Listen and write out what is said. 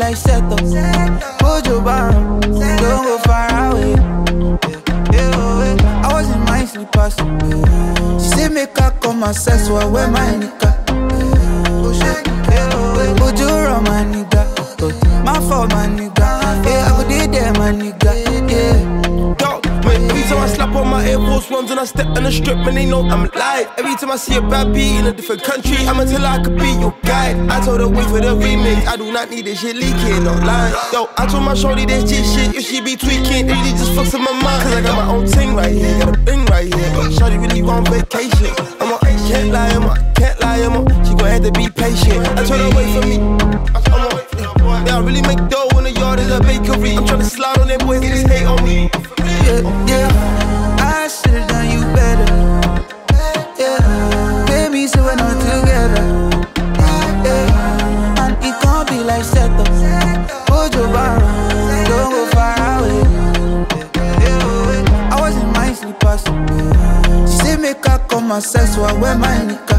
like settle. Put your bar, don't go far away. I was in my slippers. She say make her come access, so I wear my nigga. Put your on my nigga. My fault, my nigga. Yeah, I go there, my nigga. Yeah. Every time I slap on my Air Force Ones and I step on the strip, man, they know I'm live. Every time I see a bad beat in a different country, I'ma tell her I could be your guide. I told her wait for the remix, I do not need this shit leaking, no lie. Yo, I told my shorty this G shit, if she be tweaking, it really just fucks in my mind. Cause I got my own thing right here, got a ring right here. But shorty really on vacation. Can't lie, she gon' have to be patient. I told her wait for me. Yeah, I really make dough in the yard is a bakery. I'm tryna slide on them boys, they just hate on me. Yeah, I should've done you better. Yeah, baby, so we're not together. Yeah, and it can't be like settle. Hold your bar, don't go far away. I was in my slippers. She say make her come access, so I wear my nigga.